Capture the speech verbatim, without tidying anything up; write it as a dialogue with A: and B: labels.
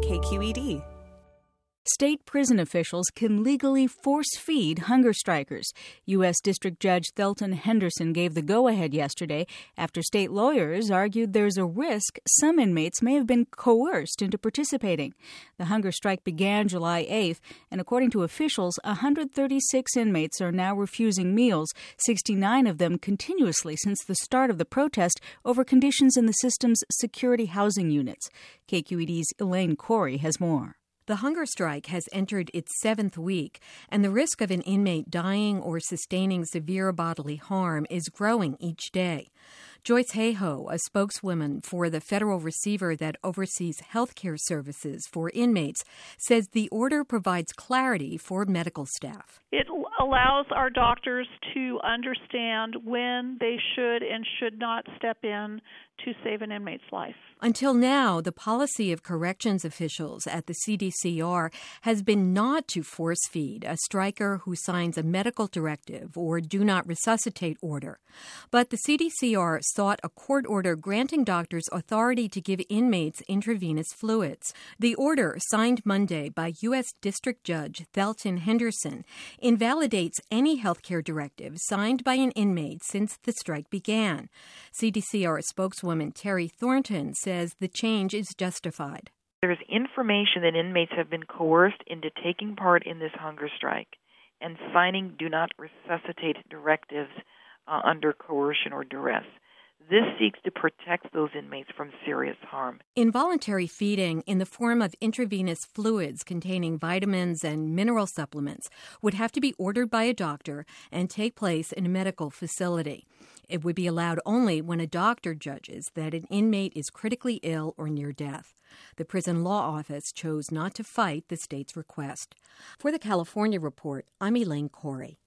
A: K Q E D.
B: State prison officials can legally force-feed hunger strikers. U S. District Judge Thelton Henderson gave the go-ahead yesterday after state lawyers argued there's a risk some inmates may have been coerced into participating. The hunger strike began July eighth, and according to officials, one hundred thirty-six inmates are now refusing meals, sixty-nine of them continuously since the start of the protest over conditions in the system's security housing units. K Q E D's Elaine Corey has more.
C: The hunger strike has entered its seventh week, and the risk of an inmate dying or sustaining severe bodily harm is growing each day. Joyce Hayhoe, a spokeswoman for the federal receiver that oversees health care services for inmates, says the order provides clarity for medical staff.
D: It allows our doctors to understand when they should and should not step in to save an inmate's life.
C: Until now, the policy of corrections officials at the C D C R has been not to force-feed a striker who signs a medical directive or do not resuscitate order. But the C D C R sought a court order granting doctors authority to give inmates intravenous fluids. The order, signed Monday by U S. District Judge Thelton Henderson, invalidates any healthcare directive signed by an inmate since the strike began. C D C R spokeswoman Terry Thornton says the change is justified.
E: There's information that inmates have been coerced into taking part in this hunger strike and signing do not resuscitate directives uh, under coercion or duress. This seeks to protect those inmates from serious harm.
C: Involuntary feeding in the form of intravenous fluids containing vitamins and mineral supplements would have to be ordered by a doctor and take place in a medical facility. It would be allowed only when a doctor judges that an inmate is critically ill or near death. The Prison Law Office chose not to fight the state's request. For the California Report, I'm Elaine Corey.